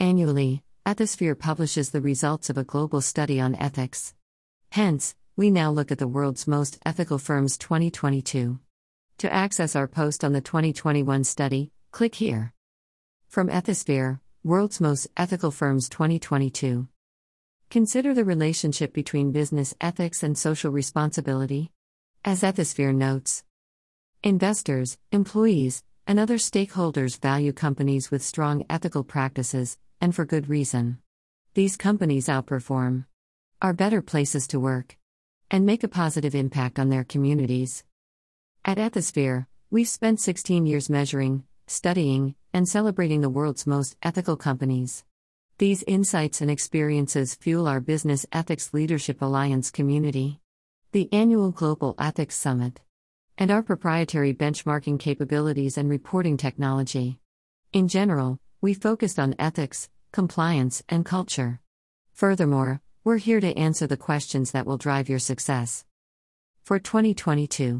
Annually, Ethisphere publishes the results of a global study on ethics. Hence, we now look at the world's most ethical firms 2022. To access our post on the 2021 study, click here. From Ethisphere, World's Most Ethical Firms 2022. Consider the relationship between business ethics and social responsibility. As Ethisphere notes, investors, employees, and other stakeholders value companies with strong ethical practices, and for good reason. These companies outperform, are better places to work, and make a positive impact on their communities. At Ethisphere, we've spent 16 years measuring, studying, and celebrating the world's most ethical companies. These insights and experiences fuel our Business Ethics Leadership Alliance community, the annual Global Ethics Summit, and our proprietary benchmarking capabilities and reporting technology. In general, we focused on ethics, compliance, and culture. Furthermore, we're here to answer the questions that will drive your success. For 2022,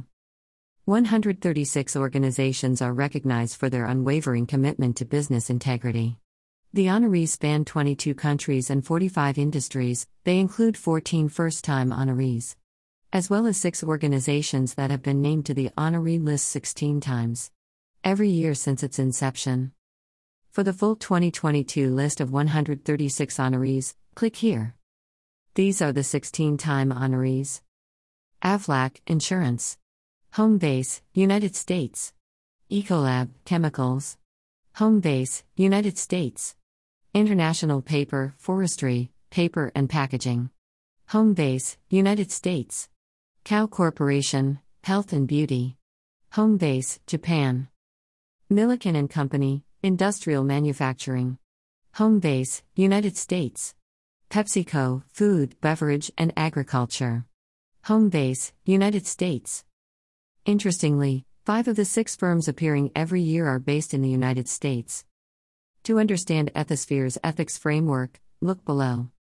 136 organizations are recognized for their unwavering commitment to business integrity. The honorees span 22 countries and 45 industries. They include 14 first-time honorees, as well as 6 organizations that have been named to the honoree list 16 times, every year since its inception. For the full 2022 list of 136 honorees, click here. These are the 16-time honorees. Aflac Insurance, Homebase, United States. Ecolab Chemicals, Homebase, United States. International Paper, Forestry, Paper and Packaging, Homebase, United States. Kao Corporation, Health and Beauty, Homebase, Japan. Milliken & Company, Industrial Manufacturing, Homebase, United States. PepsiCo, Food, Beverage and Agriculture, Homebase, United States. Interestingly, 5 of the 6 firms appearing every year are based in the United States. To understand Ethisphere's ethics framework, look below.